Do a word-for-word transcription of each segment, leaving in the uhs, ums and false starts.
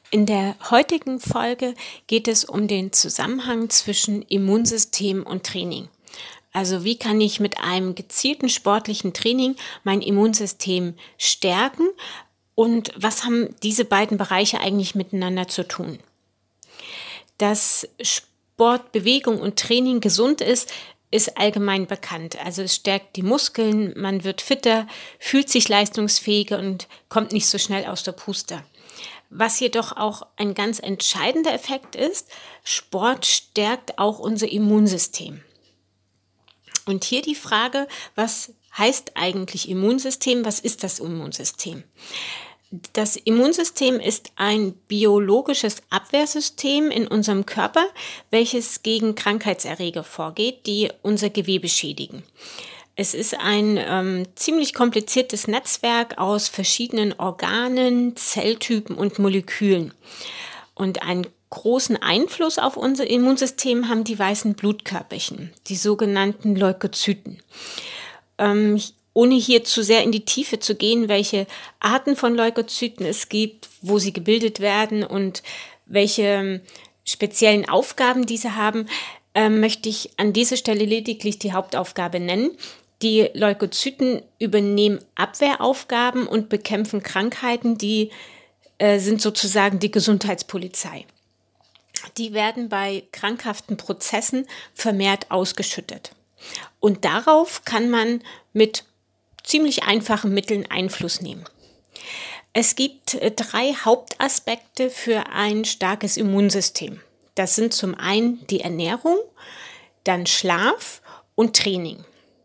In der heutigen Folge geht es um den Zusammenhang zwischen Immunsystem und Training. Also wie kann ich mit einem gezielten sportlichen Training mein Immunsystem stärken und was haben diese beiden Bereiche eigentlich miteinander zu tun? Dass Sport, Bewegung und Training gesund ist, ist allgemein bekannt. Also es stärkt die Muskeln, man wird fitter, fühlt sich leistungsfähiger und kommt nicht so schnell aus der Puste. Was jedoch auch ein ganz entscheidender Effekt ist, Sport stärkt auch unser Immunsystem. Und hier die Frage, was heißt eigentlich Immunsystem? Was ist das Immunsystem? Das Immunsystem ist ein biologisches Abwehrsystem in unserem Körper, welches gegen Krankheitserreger vorgeht, die unser Gewebe schädigen. Es ist ein ähm, ziemlich kompliziertes Netzwerk aus verschiedenen Organen, Zelltypen und Molekülen. Und einen großen Einfluss auf unser Immunsystem haben die weißen Blutkörperchen, die sogenannten Leukozyten. Ähm, ohne hier zu sehr in die Tiefe zu gehen, welche Arten von Leukozyten es gibt, wo sie gebildet werden und welche speziellen Aufgaben diese haben, äh, möchte ich an dieser Stelle lediglich die Hauptaufgabe nennen. Die Leukozyten übernehmen Abwehraufgaben und bekämpfen Krankheiten, die äh, sind sozusagen die Gesundheitspolizei. Die werden bei krankhaften Prozessen vermehrt ausgeschüttet. Und darauf kann man mit ziemlich einfachen Mitteln Einfluss nehmen. Es gibt äh, drei Hauptaspekte für ein starkes Immunsystem. Das sind zum einen die Ernährung, dann Schlaf und Training.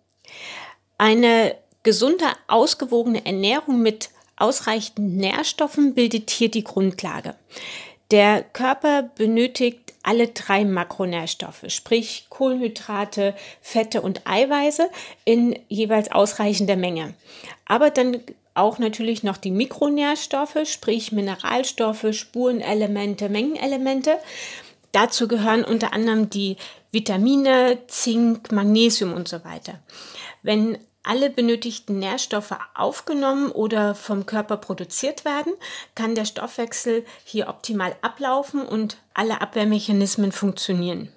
Eine gesunde, ausgewogene Ernährung mit ausreichend Nährstoffen bildet hier die Grundlage. Der Körper benötigt alle drei Makronährstoffe, sprich Kohlenhydrate, Fette und Eiweiße in jeweils ausreichender Menge. Aber dann auch natürlich noch die Mikronährstoffe, sprich Mineralstoffe, Spurenelemente, Mengenelemente. Dazu gehören unter anderem die Vitamine, Zink, Magnesium und so weiter. Wenn alle benötigten Nährstoffe aufgenommen oder vom Körper produziert werden, kann der Stoffwechsel hier optimal ablaufen und alle Abwehrmechanismen funktionieren.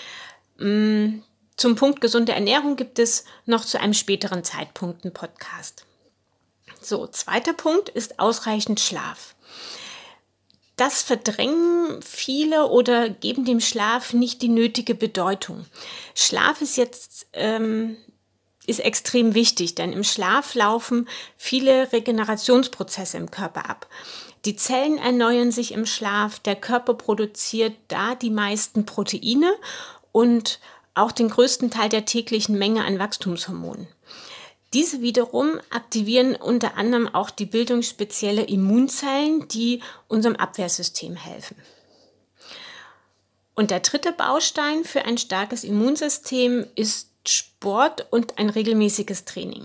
Zum Punkt gesunde Ernährung gibt es noch zu einem späteren Zeitpunkt einen Podcast. So, zweiter Punkt ist ausreichend Schlaf. Das verdrängen viele oder geben dem Schlaf nicht die nötige Bedeutung. Schlaf ist jetzt ähm, ist extrem wichtig, denn im Schlaf laufen viele Regenerationsprozesse im Körper ab. Die Zellen erneuern sich im Schlaf, der Körper produziert da die meisten Proteine und auch den größten Teil der täglichen Menge an Wachstumshormonen. Diese wiederum aktivieren unter anderem auch die Bildung spezieller Immunzellen, die unserem Abwehrsystem helfen. Und der dritte Baustein für ein starkes Immunsystem ist Sport und ein regelmäßiges Training.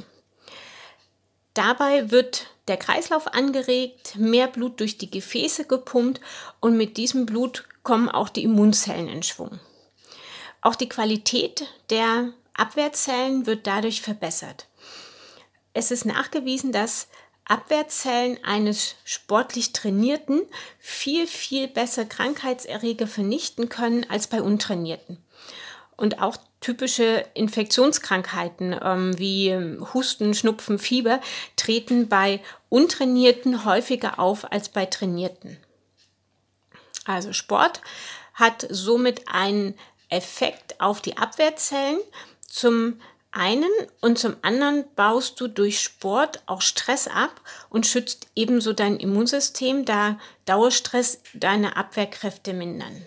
Dabei wird der Kreislauf angeregt, mehr Blut durch die Gefäße gepumpt und mit diesem Blut kommen auch die Immunzellen in Schwung. Auch die Qualität der Abwehrzellen wird dadurch verbessert. Es ist nachgewiesen, dass Abwehrzellen eines sportlich Trainierten viel, viel besser Krankheitserreger vernichten können als bei Untrainierten. Und auch typische Infektionskrankheiten ähm, wie Husten, Schnupfen, Fieber treten bei Untrainierten häufiger auf als bei Trainierten. Also Sport hat somit einen Effekt auf die Abwehrzellen. Zum einen und zum anderen baust du durch Sport auch Stress ab und schützt ebenso dein Immunsystem, da Dauerstress deine Abwehrkräfte mindern.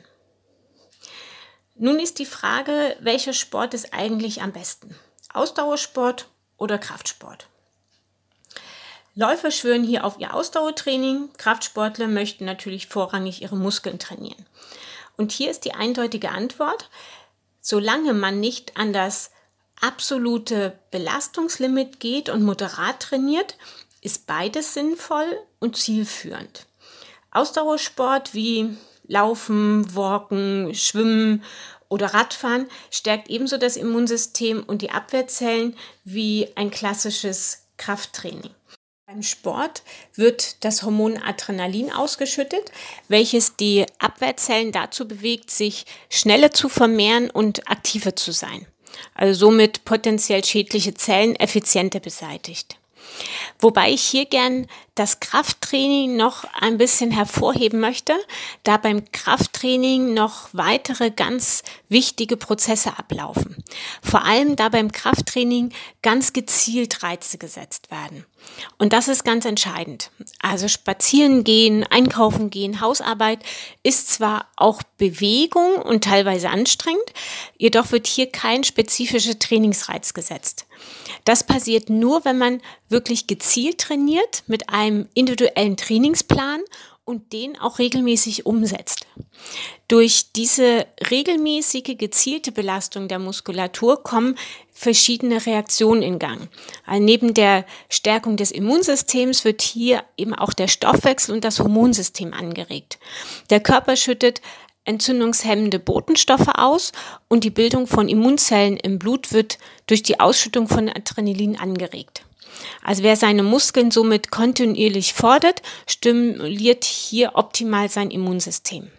Nun ist die Frage, welcher Sport ist eigentlich am besten? Ausdauersport oder Kraftsport? Läufer schwören hier auf ihr Ausdauertraining, Kraftsportler möchten natürlich vorrangig ihre Muskeln trainieren. Und hier ist die eindeutige Antwort: Solange man nicht an das absolute Belastungslimit geht und moderat trainiert, ist beides sinnvoll und zielführend. Ausdauersport wie Laufen, Walken, Schwimmen oder Radfahren stärkt ebenso das Immunsystem und die Abwehrzellen wie ein klassisches Krafttraining. Beim Sport wird das Hormon Adrenalin ausgeschüttet, welches die Abwehrzellen dazu bewegt, sich schneller zu vermehren und aktiver zu sein. Also somit potenziell schädliche Zellen effizienter beseitigt. Wobei ich hier gern das Krafttraining noch ein bisschen hervorheben möchte, da beim Krafttraining noch weitere ganz wichtige Prozesse ablaufen. Vor allem da beim Krafttraining ganz gezielt Reize gesetzt werden. Und das ist ganz entscheidend. Also spazieren gehen, einkaufen gehen, Hausarbeit ist zwar auch Bewegung und teilweise anstrengend, jedoch wird hier kein spezifischer Trainingsreiz gesetzt. Das passiert nur, wenn man wirklich gezielt trainiert mit einem individuellen Trainingsplan und den auch regelmäßig umsetzt. Durch diese regelmäßige, gezielte Belastung der Muskulatur kommen verschiedene Reaktionen in Gang. Also neben der Stärkung des Immunsystems wird hier eben auch der Stoffwechsel und das Hormonsystem angeregt. Der Körper schüttet entzündungshemmende Botenstoffe aus und die Bildung von Immunzellen im Blut wird durch die Ausschüttung von Adrenalin angeregt. Also wer seine Muskeln somit kontinuierlich fordert, stimuliert hier optimal sein Immunsystem.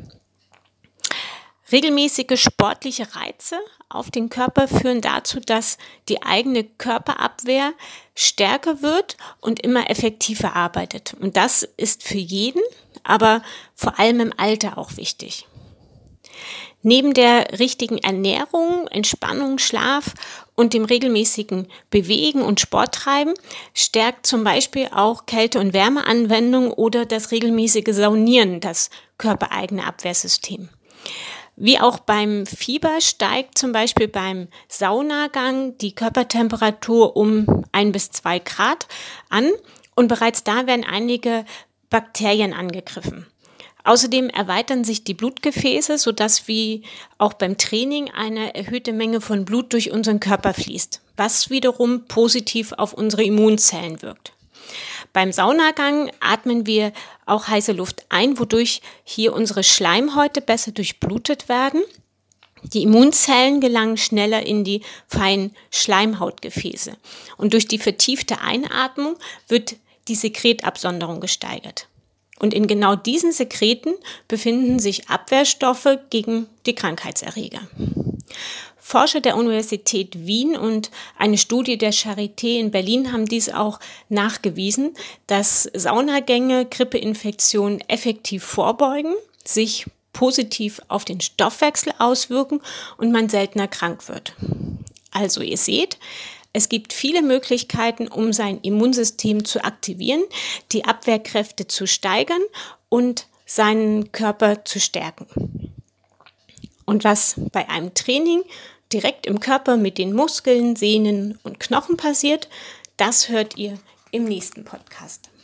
Regelmäßige sportliche Reize auf den Körper führen dazu, dass die eigene Körperabwehr stärker wird und immer effektiver arbeitet. Und das ist für jeden, aber vor allem im Alter auch wichtig. Neben der richtigen Ernährung, Entspannung, Schlaf und dem regelmäßigen Bewegen und Sporttreiben stärkt zum Beispiel auch Kälte- und Wärmeanwendung oder das regelmäßige Saunieren das körpereigene Abwehrsystem. Wie auch beim Fieber steigt zum Beispiel beim Saunagang die Körpertemperatur um ein bis zwei Grad an und bereits da werden einige Bakterien angegriffen. Außerdem erweitern sich die Blutgefäße, sodass wie auch beim Training eine erhöhte Menge von Blut durch unseren Körper fließt, was wiederum positiv auf unsere Immunzellen wirkt. Beim Saunagang atmen wir auch heiße Luft ein, wodurch hier unsere Schleimhäute besser durchblutet werden. Die Immunzellen gelangen schneller in die feinen Schleimhautgefäße und durch die vertiefte Einatmung wird die Sekretabsonderung gesteigert. Und in genau diesen Sekreten befinden sich Abwehrstoffe gegen die Krankheitserreger. Forscher der Universität Wien und eine Studie der Charité in Berlin haben dies auch nachgewiesen, dass Saunagänge Grippeinfektionen effektiv vorbeugen, sich positiv auf den Stoffwechsel auswirken und man seltener krank wird. Also ihr seht, es gibt viele Möglichkeiten, um sein Immunsystem zu aktivieren, die Abwehrkräfte zu steigern und seinen Körper zu stärken. Und was bei einem Training direkt im Körper mit den Muskeln, Sehnen und Knochen passiert, das hört ihr im nächsten Podcast.